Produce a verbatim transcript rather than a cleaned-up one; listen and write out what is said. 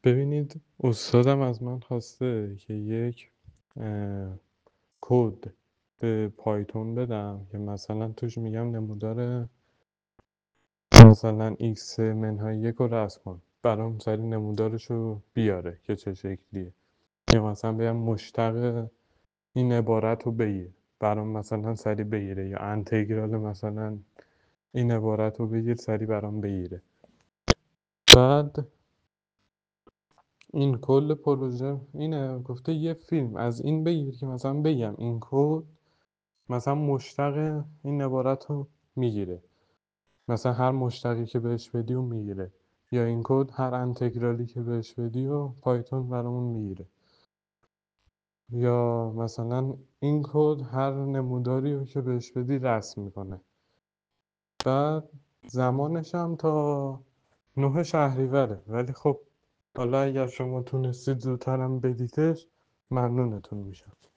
ببینید استادم از من خواسته که یک اه، کد به پایتون بدم که مثلا توش میگم نمودار مثلا x منهای یک رو رسم کن برام سری نمودارش رو بیاره که چه شکلیه، یا مثلا بگم مشتق این عبارت رو بگیر برام مثلا سری بگیره، یا انتگرال مثلا این عبارت رو بگیر سری برام بگیره. بعد این کل پروژه اینه، گفته یه فیلم از این بگیر که مثلا بگم این کد مثلا مشتق این عبارت رو میگیره، مثلا هر مشتقی که بهش بدی و میگیره، یا این کد هر انتگرالی که بهش بدی و پایتون برامون میگیره، یا مثلا این کد هر نموداری رو که بهش بدی رسم میکنه. بعد زمانش هم تا نه شهریوره، ولی خب حالا اگر شما تونستید زودترم بدیدش ممنونتون میشم.